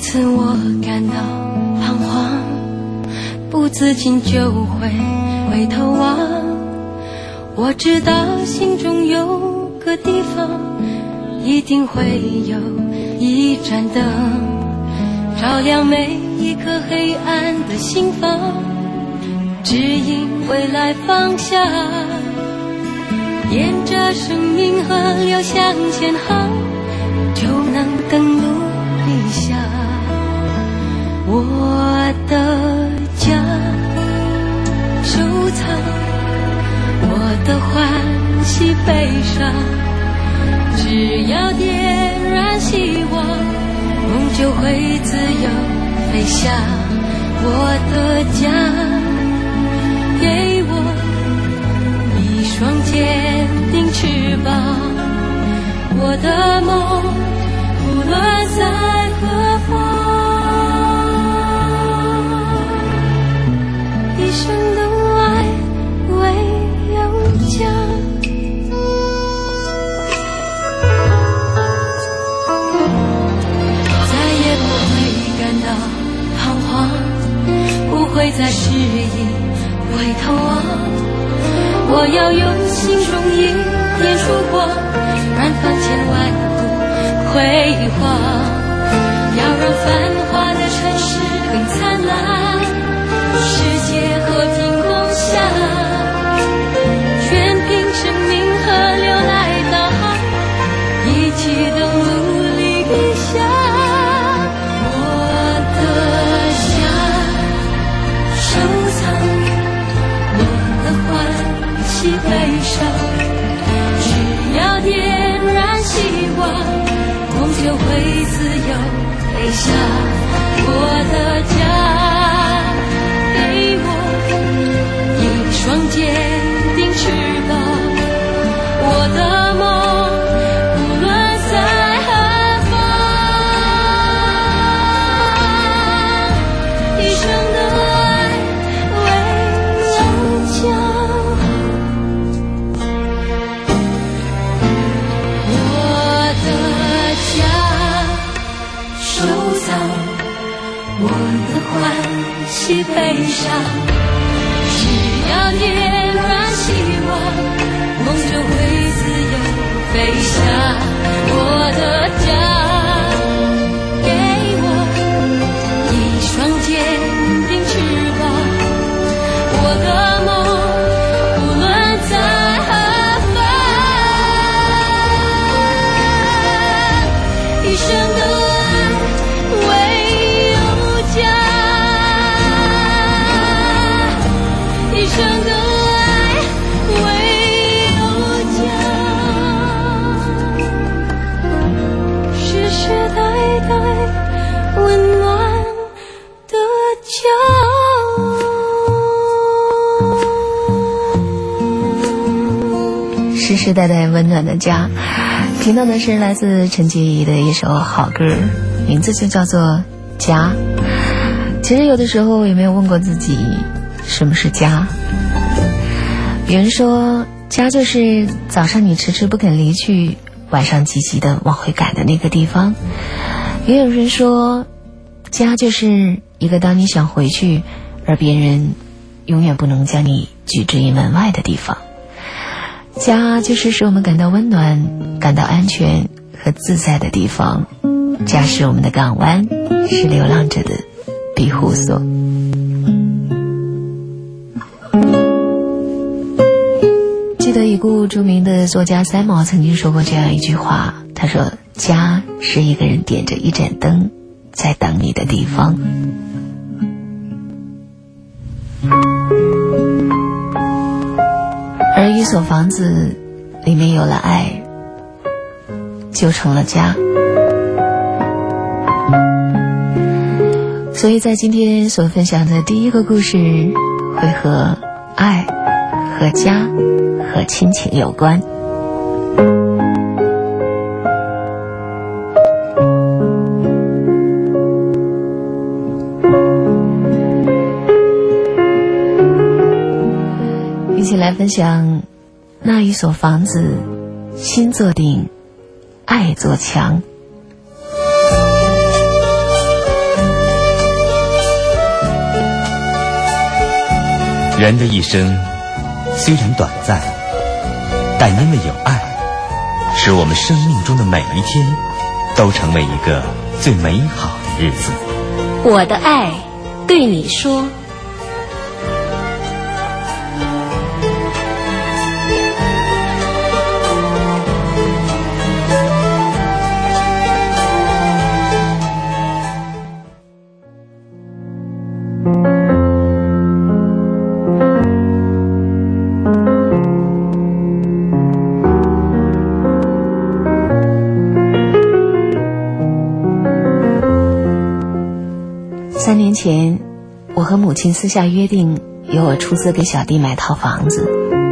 次我感到彷徨，不自禁就会回头望。我知道心中有个地方，一定会有一盏灯，照亮每一颗黑暗的心房，指引未来方向，沿着生命河流向前航，就能登陆理想。我的家，收藏我的欢喜悲伤，只要点燃希望，梦就会自由飞翔。我的家，给我一双坚定翅膀，我的梦无论在何方，一生的爱唯有家。再也不会感到彷徨，不会再迟疑回头望，我要用心中一点曙光，燃放千万股辉煌，要让繁华的城市更灿烂，世界和平共享，全凭生命河流来导航，一起登陆理想。我的家，收藏我的欢喜悲伤，只要点燃希望，梦就会自由飞翔。我的家，给我一双坚定翅膀，我的梦无论在何方，一生的爱唯有家。我的家，收藏我的欢喜悲伤，只要点燃希望，梦就会自由飞翔。我的家，给我一双坚定翅膀，我的梦无论在何方，一生的一生的爱唯有家，世世代代温暖的家，世世代代温暖的家。听到的是来自陈洁仪的一首好歌，名字就叫做《家》。其实有的时候有没有问过自己，什么是家？有人说，家就是早上你迟迟不肯离去，晚上急急的往回赶的那个地方。也有人说，家就是一个当你想回去，而别人永远不能将你拒之于门外的地方。家就是使我们感到温暖、感到安全和自在的地方。家是我们的港湾，是流浪者的庇护所。记得已故著名的作家三毛曾经说过这样一句话，他说，家是一个人点着一盏灯在等你的地方。而一所房子里面有了爱，就成了家。所以在今天所分享的第一个故事会和爱、和家、和亲情有关。一起来分享那一所房子，心做顶，爱做墙。 人的一生虽然短暂，但因为有爱，使我们生命中的每一天都成为一个最美好的日子。 我的爱对你说。 3年前，我和母亲私下约定，由我出资给小弟买套房子。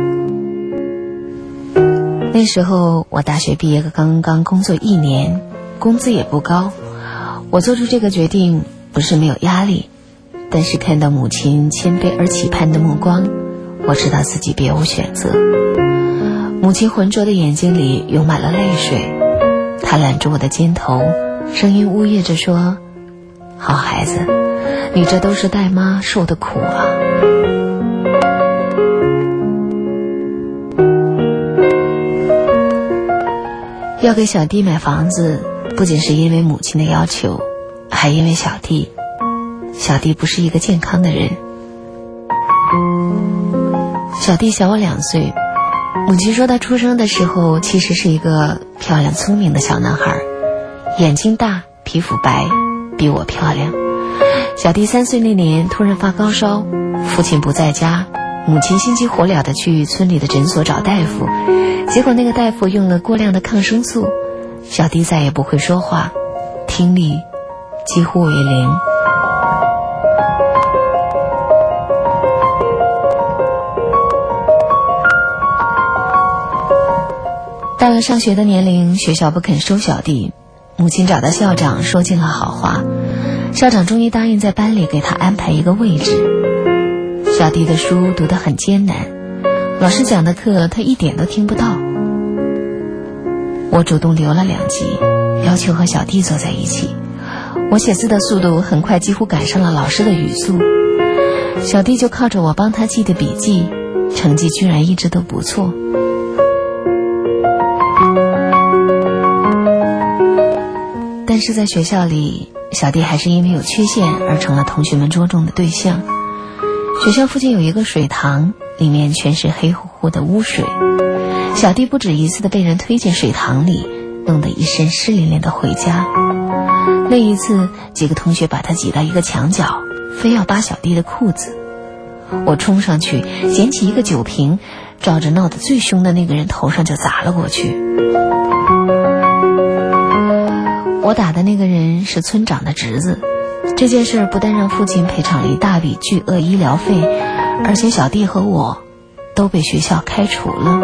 那时候我大学毕业刚刚工作1年，工资也不高。我做出这个决定不是没有压力，但是看到母亲谦卑而期盼的目光，我知道自己别无选择。母亲浑浊的眼睛里涌满了泪水，她揽住我的肩头，声音呜咽着说：好孩子，你这都是带妈受的苦啊。要给小弟买房子，不仅是因为母亲的要求，还因为小弟不是一个健康的人。小弟小我2岁，母亲说他出生的时候其实是一个漂亮聪明的小男孩，眼睛大，皮肤白，比我漂亮。小弟3岁那年突然发高烧，父亲不在家，母亲心急火燎地去村里的诊所找大夫，结果那个大夫用了过量的抗生素，小弟再也不会说话，听力几乎为零。到了上学的年龄，学校不肯收小弟，母亲找到校长说尽了好话，校长终于答应在班里给他安排一个位置。小弟的书读得很艰难，老师讲的课他一点都听不到。我主动留了2级，要求和小弟坐在一起。我写字的速度很快，几乎赶上了老师的语速。小弟就靠着我帮他记的笔记，成绩居然一直都不错。但是在学校里，小弟还是因为有缺陷而成了同学们捉弄的对象。学校附近有一个水塘，里面全是黑乎乎的污水。小弟不止一次的被人推进水塘里，弄得一身湿淋淋的回家。那一次，几个同学把他挤到一个墙角，非要扒小弟的裤子。我冲上去捡起一个酒瓶，照着闹得最凶的那个人头上就砸了过去。我打的那个人是村长的侄子，这件事不但让父亲赔偿了一大笔巨额医疗费，而且小弟和我都被学校开除了。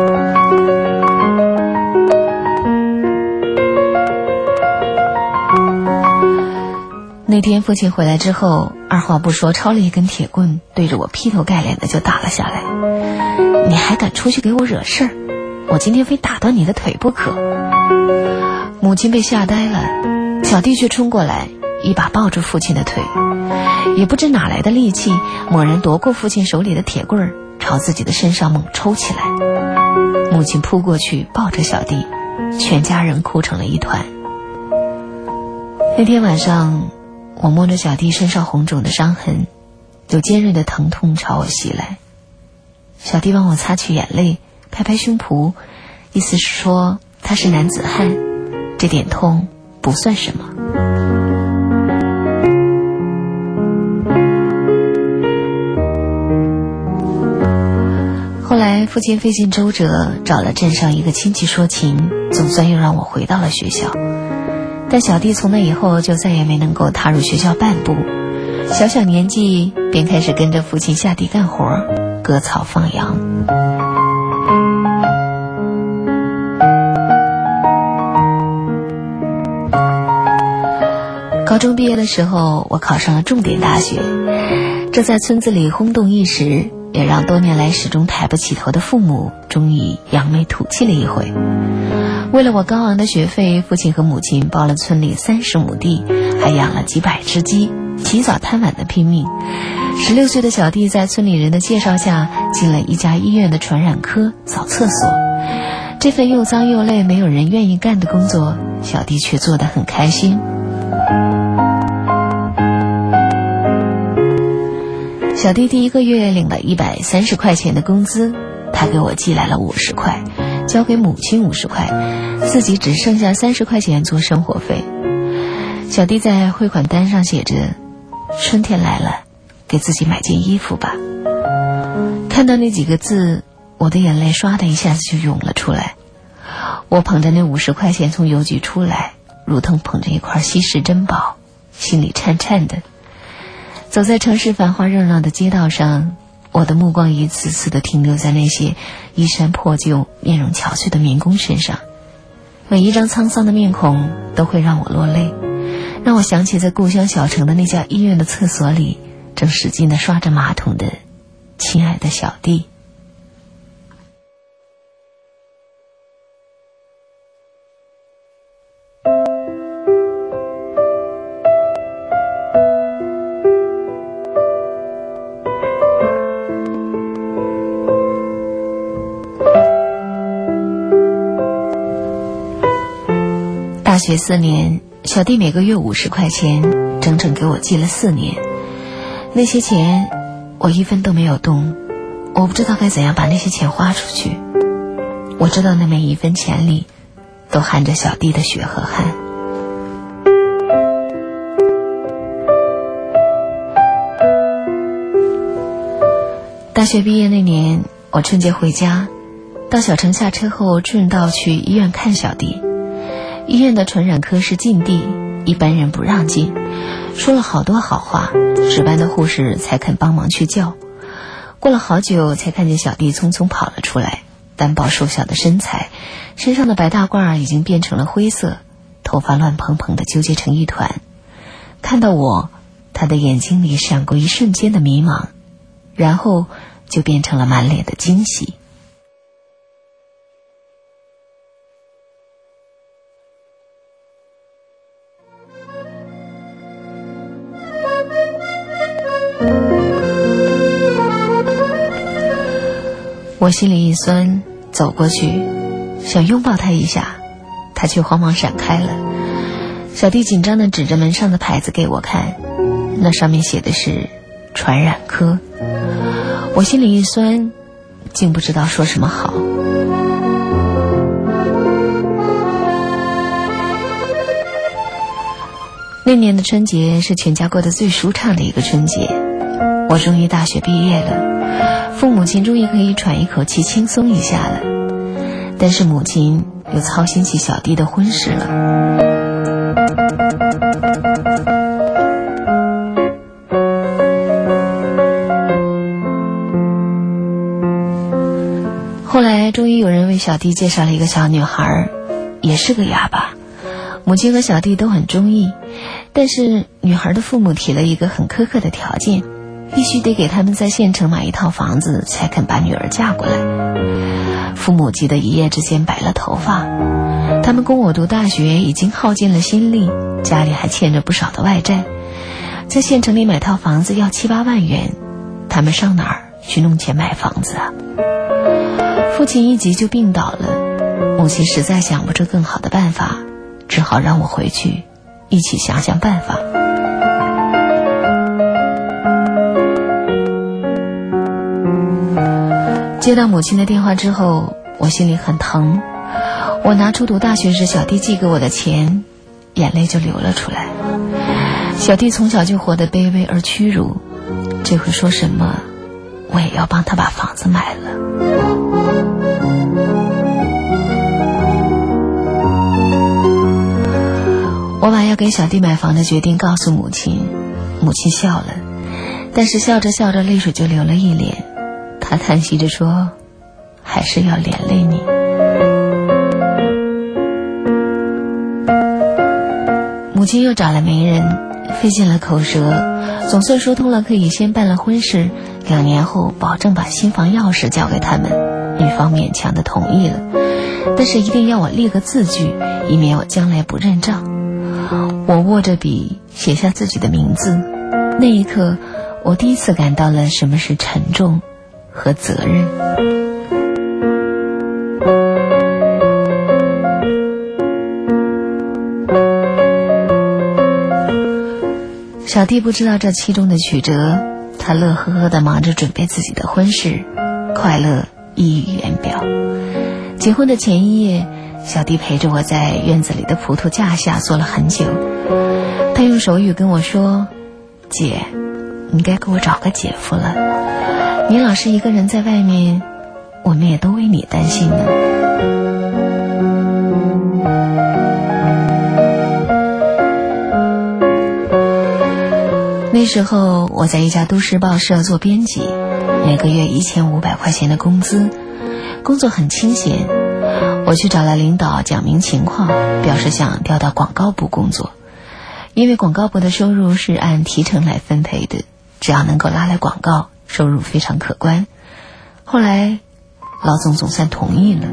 那天父亲回来之后，二话不说抄了一根铁棍，对着我劈头盖脸的就打了下来。你还敢出去给我惹事儿，我今天非打断你的腿不可。母亲被吓呆了，小弟却冲过来一把抱住父亲的腿，也不知哪来的力气，猛然夺过父亲手里的铁棍，朝自己的身上猛抽起来。母亲扑过去抱着小弟，全家人哭成了一团。那天晚上，我摸着小弟身上红肿的伤痕，有尖锐的疼痛朝我袭来。小弟帮我擦去眼泪，拍拍胸脯，意思是说他是男子汉，这点痛不算什么。后来父亲费尽周折找了镇上一个亲戚说情，总算又让我回到了学校。但小弟从那以后就再也没能够踏入学校半步，小小年纪便开始跟着父亲下地干活，割草放羊。高中毕业的时候，我考上了重点大学，这在村子里轰动一时，也让多年来始终抬不起头的父母终于扬眉吐气了一回。为了我高昂的学费，父亲和母亲包了村里30亩地，还养了几百只鸡， 起早贪晚的拼命。16岁的小弟在村里人的介绍下进了一家医院的传染科扫厕所。这份又脏又累没有人愿意干的工作，小弟却做得很开心。小弟第1个月领了130块钱的工资，他给我寄来了50块，交给母亲50块，自己只剩下30块钱做生活费。小弟在汇款单上写着：春天来了，给自己买件衣服吧。看到那几个字，我的眼泪唰的一下子就涌了出来。我捧着那50块钱从邮局出来，如同捧着一块稀世珍宝，心里颤颤的。走在城市繁华热闹的街道上，我的目光一次次地停留在那些衣衫破旧、面容憔悴的民工身上，每一张沧桑的面孔都会让我落泪，让我想起在故乡小城的那家医院的厕所里，正使劲地刷着马桶的亲爱的小弟。大学4年，小弟每个月50块钱，整整给我寄了4年。那些钱我一分都没有动，我不知道该怎样把那些钱花出去。我知道那每一分钱里都含着小弟的血和汗。大学毕业那年，我春节回家，到小城下车后顺道去医院看小弟。医院的传染科是禁地，一般人不让进，说了好多好话，值班的护士才肯帮忙去叫。过了好久才看见小弟匆匆跑了出来，单薄瘦小的身材，身上的白大褂已经变成了灰色，头发乱蓬蓬的纠结成一团。看到我，他的眼睛里闪过一瞬间的迷茫，然后就变成了满脸的惊喜。我心里一酸，走过去想拥抱他一下，他却慌忙闪开了。小弟紧张地指着门上的牌子给我看，那上面写的是传染科。我心里一酸，竟不知道说什么好。那年的春节是全家过得最舒畅的一个春节。我终于大学毕业了，父母亲终于可以喘一口气轻松一下了，但是母亲又操心起小弟的婚事了。后来终于有人为小弟介绍了一个小女孩，也是个哑巴。母亲和小弟都很中意，但是女孩的父母提了一个很苛刻的条件，必须得给他们在县城买一套房子才肯把女儿嫁过来。父母急得一夜之间白了头发，他们供我读大学已经耗尽了心力，家里还欠着不少的外债，在县城里买套房子要7、8万元，他们上哪儿去弄钱买房子啊？父亲一急就病倒了，母亲实在想不出更好的办法，只好让我回去一起想想办法。接到母亲的电话之后，我心里很疼，我拿出读大学时小弟寄给我的钱，眼泪就流了出来。小弟从小就活得卑微而屈辱，这回说什么我也要帮他把房子买了。我把要给小弟买房的决定告诉母亲，母亲笑了，但是笑着笑着泪水就流了一脸。她叹息着说，还是要连累你。母亲又找了媒人，费尽了口舌，总算说通了可以先办了婚事，2年后保证把新房钥匙交给他们。女方勉强的同意了，但是一定要我立个字据，以免我将来不认账。我握着笔写下自己的名字， 那一刻，我第一次感到了什么是沉重和责任。小弟不知道这其中的曲折，他乐呵呵地忙着准备自己的婚事，快乐溢于言表。结婚的前一夜，小弟陪着我在院子里的葡萄架下坐了很久。他用手语跟我说：姐，你该给我找个姐夫了，你老是一个人在外面，我们也都为你担心呢。那时候我在一家都市报社做编辑，每个月1500块钱的工资，工作很清闲。我去找了领导讲明情况，表示想调到广告部工作，因为广告部的收入是按提成来分配的，只要能够拉来广告，收入非常可观。后来老总总算同意了，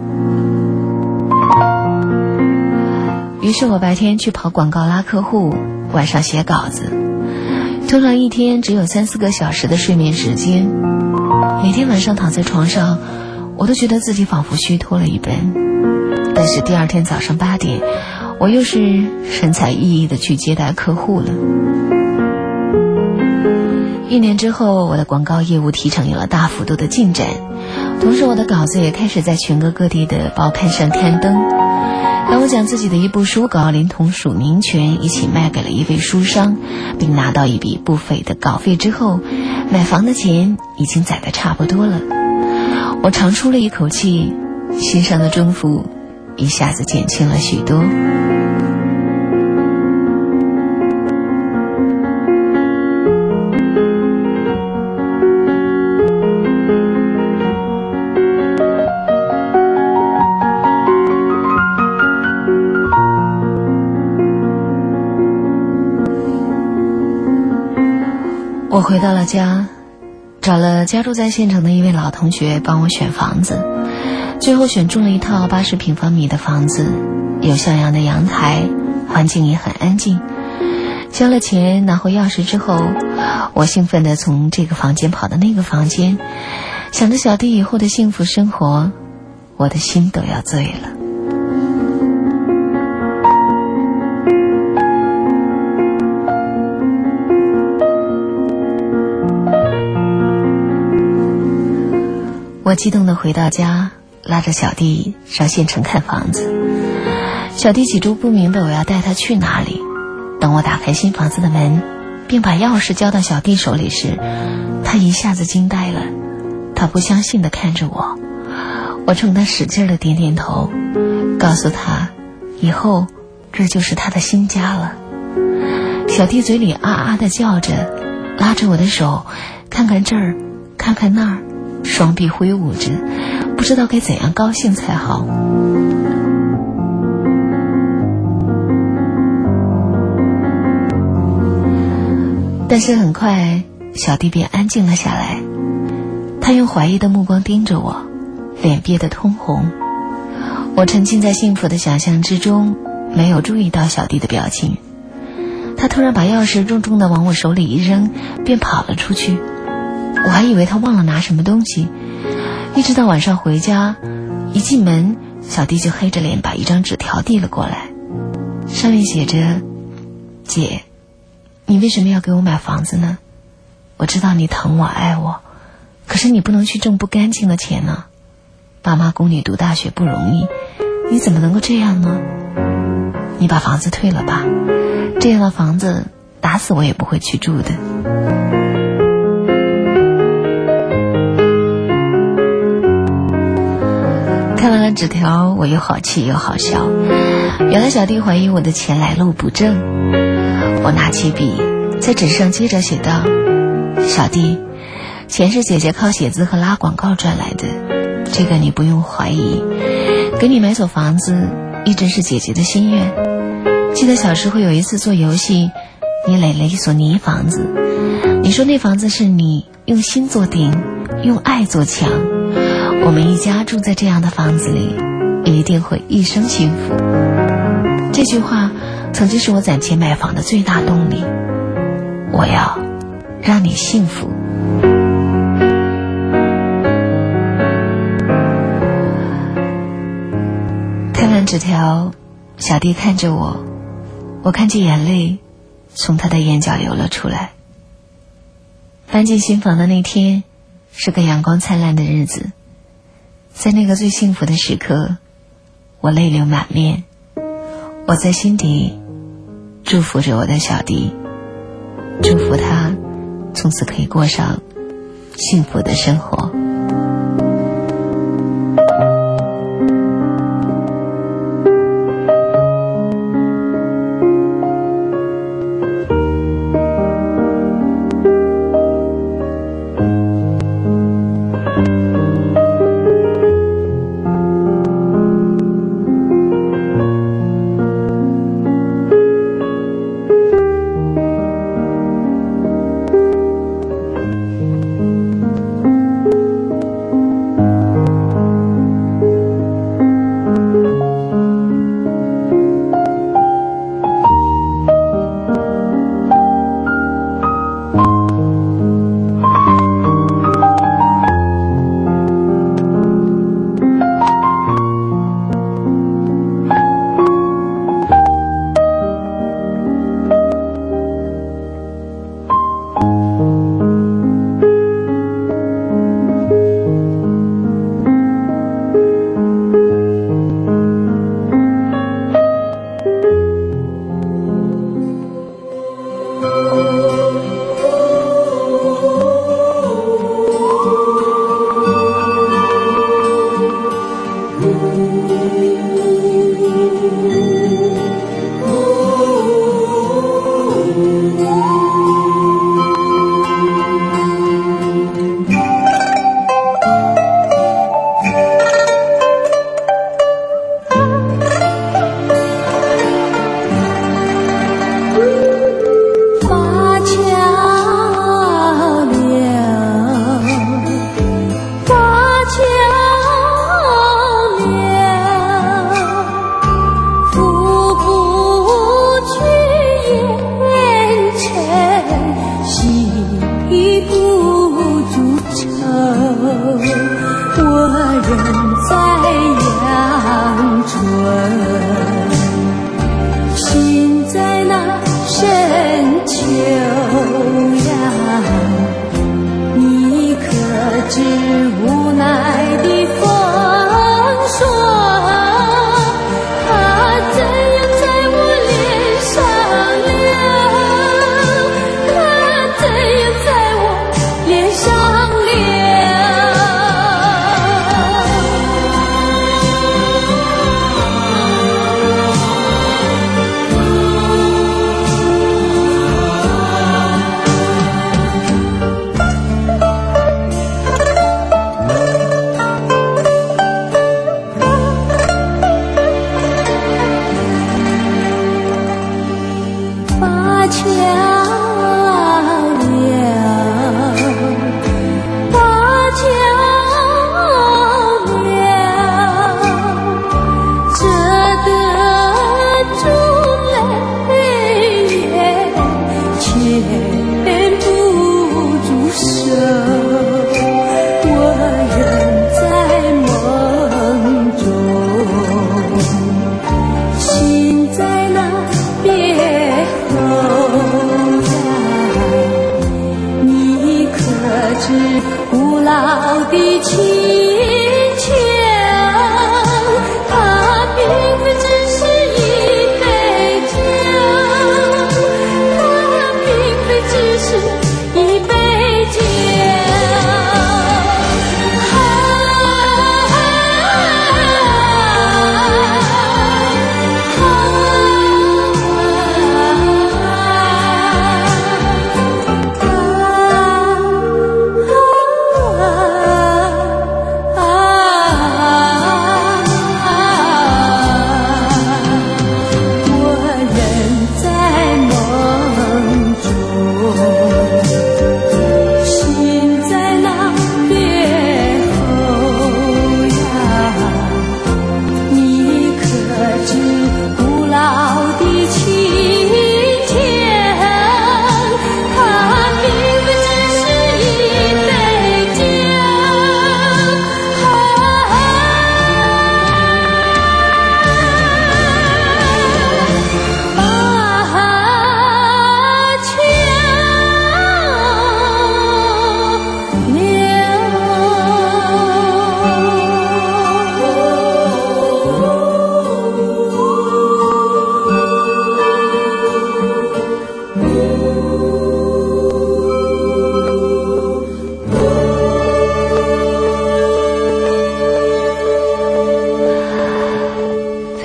于是我白天去跑广告拉客户，晚上写稿子，通常一天只有3-4个小时的睡眠时间。每天晚上躺在床上，我都觉得自己仿佛虚脱了一般。但是第二天早上8点，我又是神采奕奕地去接待客户了。1年之后，我的广告业务提成有了大幅度的进展，同时我的稿子也开始在全国各地的报刊上刊登。当我将自己的一部书稿连同署名权一起卖给了一位书商，并拿到一笔不菲的稿费之后，买房的钱已经攒得差不多了。我长出了一口气，心上的重负一下子减轻了许多。我回到了家，找了家住在县城的一位老同学帮我选房子，最后选中了一套80平方米的房子，有向阳的阳台，环境也很安静。交了钱拿回钥匙之后，我兴奋地从这个房间跑到那个房间，想着小弟以后的幸福生活，我的心都要醉了。我激动地回到家，拉着小弟上县城看房子。小弟起初不明白我要带他去哪里，等我打开新房子的门，并把钥匙交到小弟手里时，他一下子惊呆了。他不相信地看着我，我冲他使劲地点点头，告诉他以后这就是他的新家了。小弟嘴里啊啊地叫着，拉着我的手，看看这儿，看看那儿，双臂挥舞着，不知道该怎样高兴才好。但是很快小弟便安静了下来，他用怀疑的目光盯着我，脸憋得通红。我沉浸在幸福的想象之中，没有注意到小弟的表情。他突然把钥匙重重地往我手里一扔，便跑了出去。我还以为他忘了拿什么东西，一直到晚上回家，一进门，小弟就黑着脸把一张纸条递了过来，上面写着：姐，你为什么要给我买房子呢？我知道你疼我爱我，可是你不能去挣不干净的钱呢。爸妈供你读大学不容易，你怎么能够这样呢？你把房子退了吧，这样的房子打死我也不会去住的。看完了纸条，我又好气又好笑。原来小弟怀疑我的钱来路不正。我拿起笔在纸上接着写道：小弟，钱是姐姐靠写字和拉广告赚来的，这个你不用怀疑。给你买所房子一直是姐姐的心愿。记得小时候有一次做游戏，你垒了一所泥房子，你说那房子是你用心做顶，用爱做墙，我们一家住在这样的房子里，一定会一生幸福。这句话曾经是我攒钱买房的最大动力。我要让你幸福。看完纸条，小弟看着我，我看见眼泪从他的眼角流了出来。搬进新房的那天是个阳光灿烂的日子，在那个最幸福的时刻，我泪流满面。我在心底祝福着我的小弟，祝福他从此可以过上幸福的生活。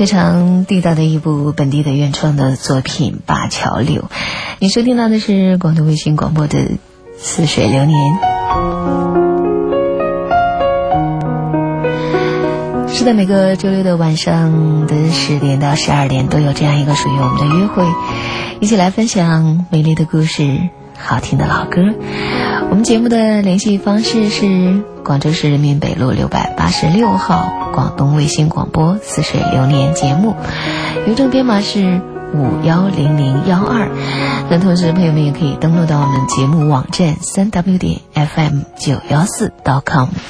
非常地道的一部本地的原创的作品《灞桥柳》。你收听到的是广东卫星广播的《似水流年》。是的，每个周六的晚上的10点到12点都有这样一个属于我们的约会，一起来分享美丽的故事，好听的老歌。我们节目的联系方式是广州市人民北路686号广东卫星广播《似水流年》节目，邮政编码是510012。那同时朋友们也可以登录到我们节目网站3w.fm914.com。